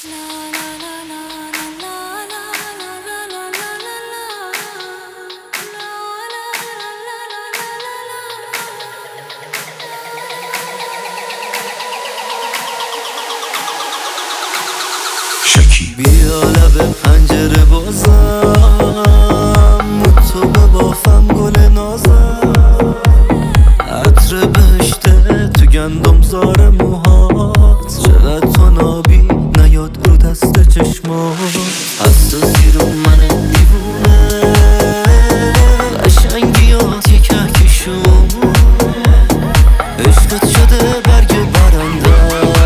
بیا لب پنجره بازم، تو ببافم گل نازم، عطر بهشته تو گندم زار موهات، چقدر تو نابی نیاد رو دست چشمات، حساسی رو من دیوونه، قشنگیات یه کهکشون، عشقت شده برگ برنده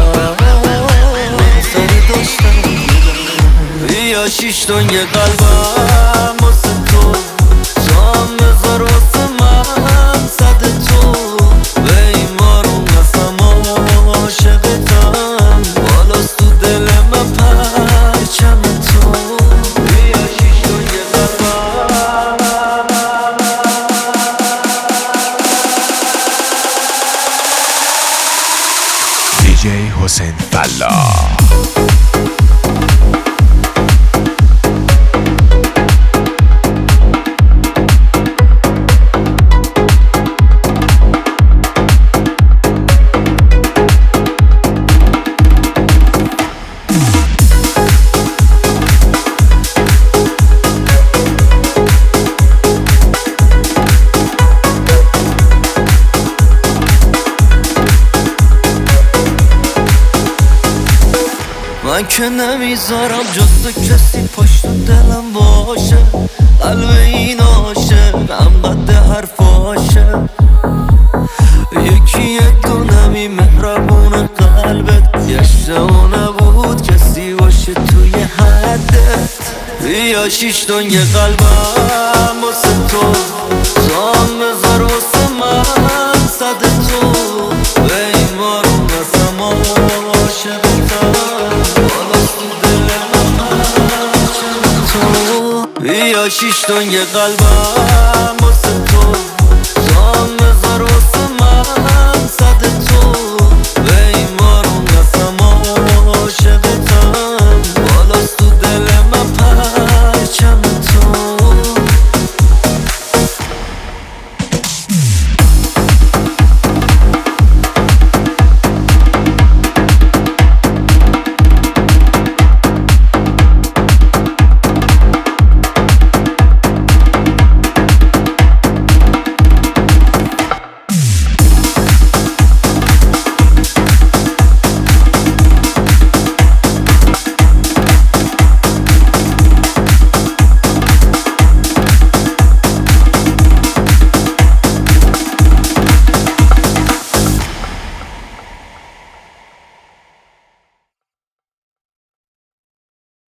یا شیش تن یه قلبم واسه تو، جام بذار واسه من صد تو، به این مارون قسم عاشقتم، بالاست تو دل من پرچم تو، یا شیش تن یه قلبم. دیجی حسین فلاح. من که نمیذارم جز تو کسی پشت دلم باشه، قلب این عاشق هم قد حرفاشه، یکی یه دونمی مهربون قلبت، یه اشتباه نبود کسی باشه توی حدت، بیا شیش تن یه قلبم واسه تو، جام بذار واسه من صد تو، به این مارون قسم عاشقتم، بیا شیش تن یه قلبم